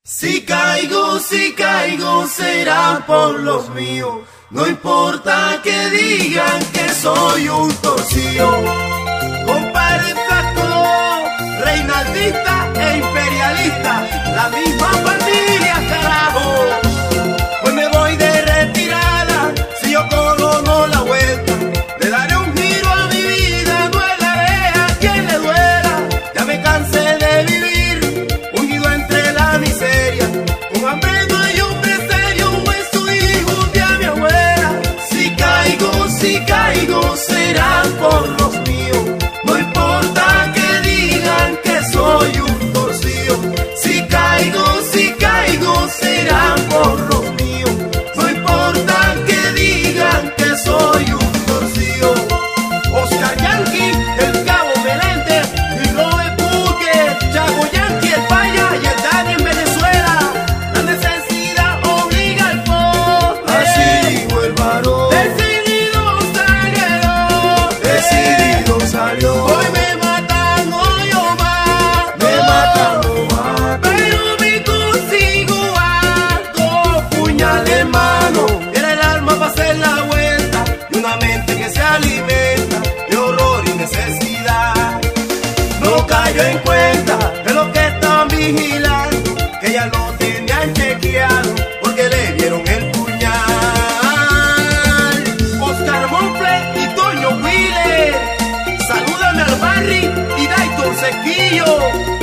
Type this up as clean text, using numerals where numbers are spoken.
Si caigo será por los míos. No importa que digan que soy un torcido. Compadre flaco, reinaldista e imperialista, la misma familia, carajo. Pues me voy de retirada, si yo cojo no la vuelta. Le daré un giro a mi vida, duelaré a quien le duela. Ya me cansé de vivir hundido entre la miseria, un hambriento y un miserio, un hueso hijo de a mi abuela. Si caigo serán por los míos. No importa que digan que soy un torcido. Si caigo serán por los míos. No importa que digan que soy un torcido. Oscar Yankee, el Cabo Meléndez y Robert Booker, Chago Yankee, el Paya y el Dani en Venezuela. La necesidad obliga al pobre. Así dijo el varón. Decidido salió. Hoy me matan, hoy o más. Me matan o más. Pero me consigo algo. Puñal en mano. Era el alma para hacer la vuelta. Y una mente que se alimenta de horror y necesidad. No cayó en cuenta de lo que están vigilando, que ya lo tenían chequeado porque le dieron el puñal. Oscar Monfle y Toño Wheeler, salúdame al Barry y Dayton Sequillo.